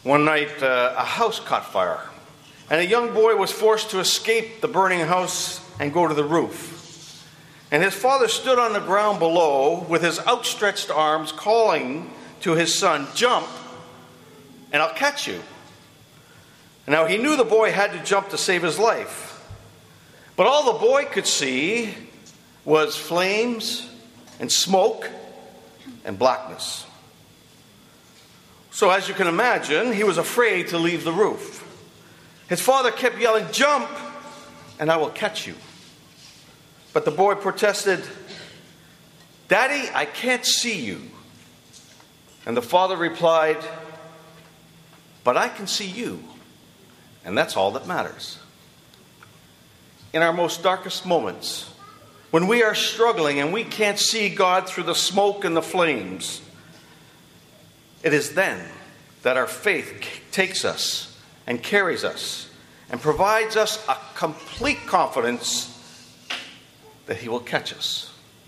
One night, a house caught fire, and a young boy was forced to escape the burning house and go to the roof. And his father stood on the ground below with his outstretched arms, calling to his son, "Jump, and I'll catch you." Now, he knew the boy had to jump to save his life. But all the boy could see was flames and smoke and blackness. So, as you can imagine, he was afraid to leave the roof. His father kept yelling, "Jump, and I will catch you." But the boy protested, "Daddy, I can't see you." And the father replied, "But I can see you, and that's all that matters." In our most darkest moments, when we are struggling and we can't see God through the smoke and the flames, it is then that our faith takes us and carries us and provides us a complete confidence that He will catch us.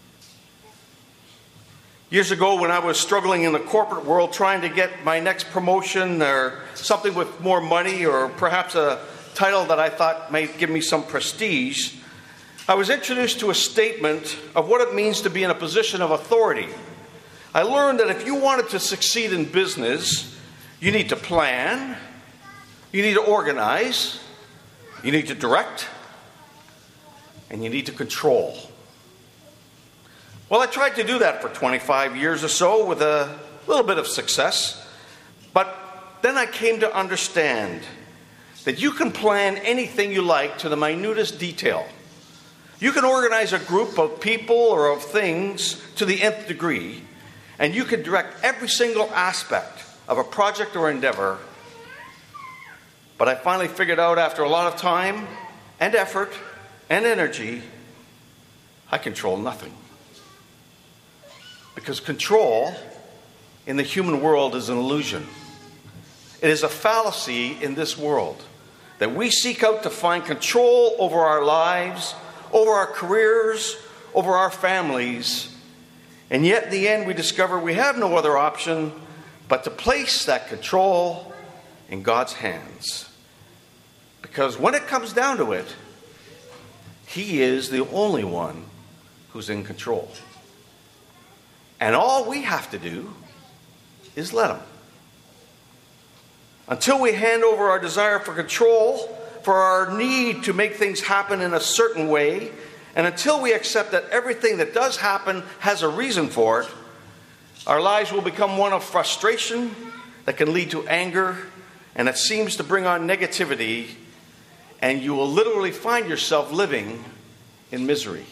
Years ago, when I was struggling in the corporate world trying to get my next promotion or something with more money or perhaps a title that I thought might give me some prestige, I was introduced to a statement of what it means to be in a position of authority. I learned that if you wanted to succeed in business, you need to plan, you need to organize, you need to direct, and you need to control. Well, I tried to do that for 25 years or so with a little bit of success. But then I came to understand that you can plan anything you like to the minutest detail. You can organize a group of people or of things to the nth degree, and you can direct every single aspect of a project or endeavor. But I finally figured out, after a lot of time and effort and energy, I control nothing. Because control in the human world is an illusion. It is a fallacy in this world that we seek out to find control over our lives, over our careers, over our families, and yet in the end we discover we have no other option but to place that control in God's hands. Because when it comes down to it, He is the only one who's in control. And all we have to do is let Him. Until we hand over our desire for control, for our need to make things happen in a certain way, and until we accept that everything that does happen has a reason for it, our lives will become one of frustration that can lead to anger, and it seems to bring on negativity, and you will literally find yourself living in misery.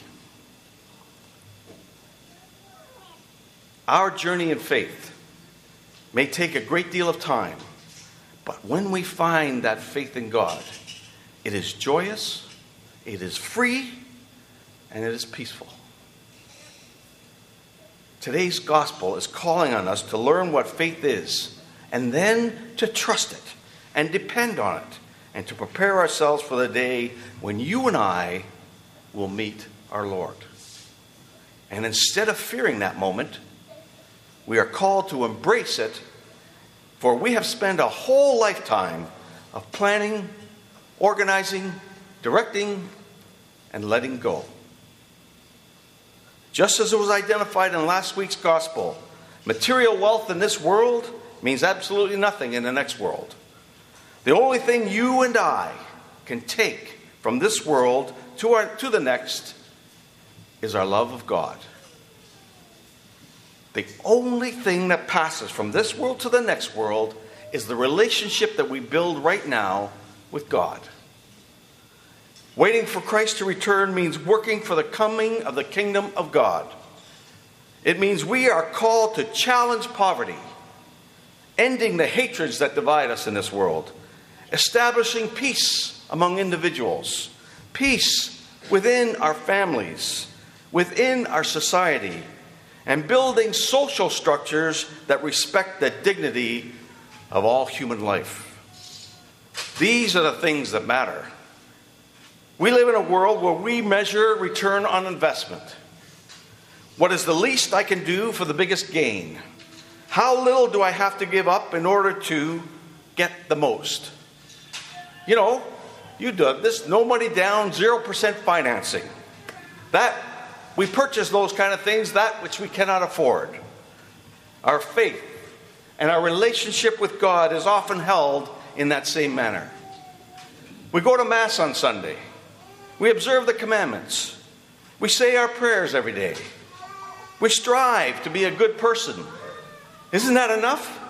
Our journey in faith may take a great deal of time, but when we find that faith in God, it is joyous, it is free, and it is peaceful. Today's gospel is calling on us to learn what faith is, and then to trust it and depend on it, and to prepare ourselves for the day when you and I will meet our Lord. And instead of fearing that moment, we are called to embrace it, for we have spent a whole lifetime of planning, organizing, directing, and letting go. Just as it was identified in last week's gospel, material wealth in this world means absolutely nothing in the next world. The only thing you and I can take from this world to the next is our love of God. The only thing that passes from this world to the next world is the relationship that we build right now with God. Waiting for Christ to return means working for the coming of the kingdom of God. It means we are called to challenge poverty, ending the hatreds that divide us in this world, establishing peace among individuals, peace within our families, within our society, and building social structures that respect the dignity of all human life. These are the things that matter. We live in a world where we measure return on investment. What is the least I can do for the biggest gain? How little do I have to give up in order to get the most. You know, you do this, no money down, 0% financing. That, we purchase those kind of things, that which we cannot afford. Our faith and our relationship with God is often held in that same manner. We go to Mass on Sunday. We observe the commandments. We say our prayers every day. We strive to be a good person. Isn't that enough?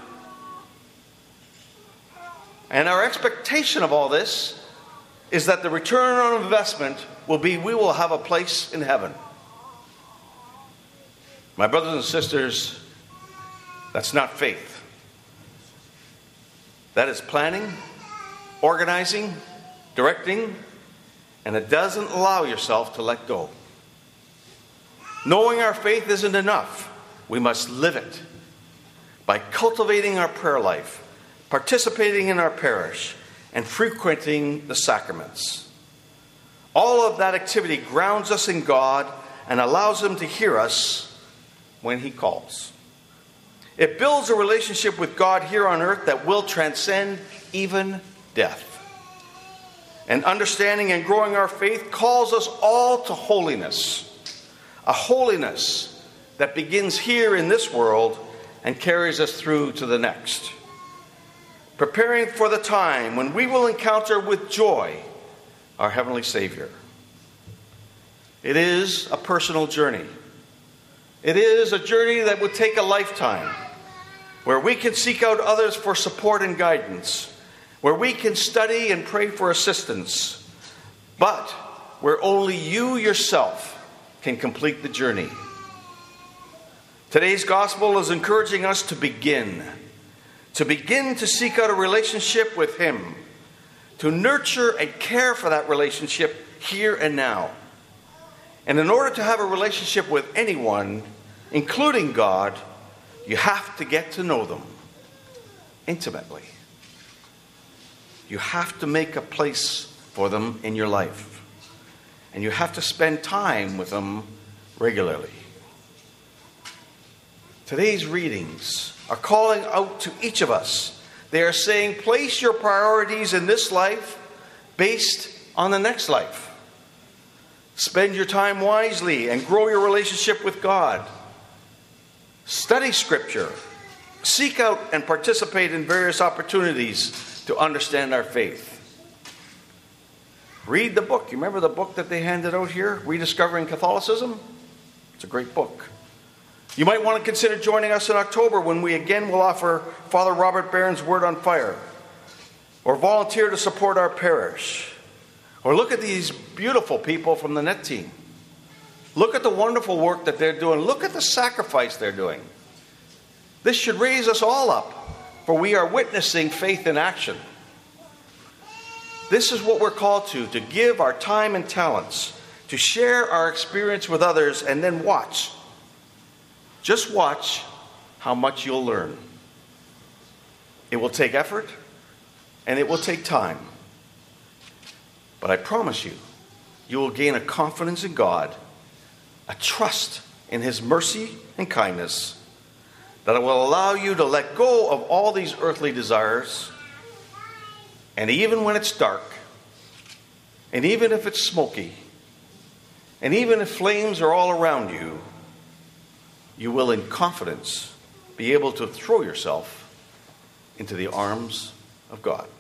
And our expectation of all this is that the return on investment will be we will have a place in heaven. My brothers and sisters, that's not faith. That is planning, organizing, directing, and it doesn't allow yourself to let go. Knowing our faith isn't enough. We must live it by cultivating our prayer life, participating in our parish, and frequenting the sacraments. All of that activity grounds us in God and allows Him to hear us when He calls. It builds a relationship with God here on earth that will transcend even death. And understanding and growing our faith calls us all to holiness. A holiness that begins here in this world and carries us through to the next. Preparing for the time when we will encounter with joy our Heavenly Savior. It is a personal journey. It is a journey that would take a lifetime, where we can seek out others for support and guidance, where we can study and pray for assistance, but where only you yourself can complete the journey. Today's gospel is encouraging us to begin to seek out a relationship with Him, to nurture and care for that relationship here and now. And in order to have a relationship with anyone, including God, you have to get to know them intimately. You have to make a place for them in your life. And you have to spend time with them regularly. Today's readings are calling out to each of us. They are saying, place your priorities in this life based on the next life. Spend your time wisely and grow your relationship with God. Study Scripture. Seek out and participate in various opportunities to understand our faith. Read the book. You remember the book that they handed out here? Rediscovering Catholicism? It's a great book. You might want to consider joining us in October when we again will offer Father Robert Barron's Word on Fire. Or volunteer to support our parish. Or look at these beautiful people from the NET team. Look at the wonderful work that they're doing. Look at the sacrifice they're doing. This should raise us all up, for we are witnessing faith in action. This is what we're called to give our time and talents, to share our experience with others, and then watch. Just watch how much you'll learn. It will take effort, and it will take time. But I promise you, you will gain a confidence in God, a trust in His mercy and kindness, that will allow you to let go of all these earthly desires. And even when it's dark, and even if it's smoky, and even if flames are all around you, you will in confidence be able to throw yourself into the arms of God.